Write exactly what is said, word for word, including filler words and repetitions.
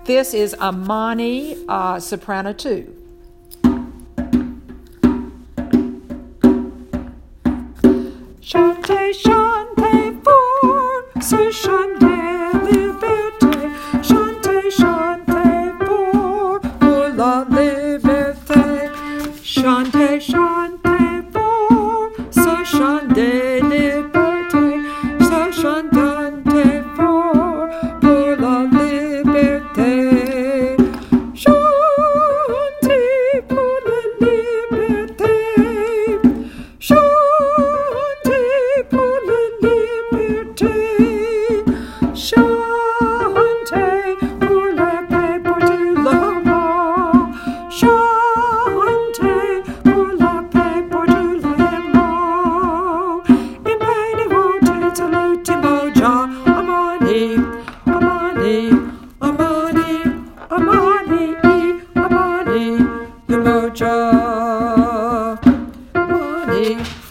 this is Amani uh, soprano two. Chante, chante pour ce chant de liberté. Chante, chante pour, pour la liberté. Chante, chante pour ce chant de liberté. Ce chant chante pour, pour la liberté. Chante pour la liberté. Chante pour la liberté, chantez pour la paix, pour tout le monde. Chantez pour la paix, pour tout le monde. Impegni volte l'ultimo già. Amani, Amani, Amani, Amani, Amani, l'ultimo già. Amani.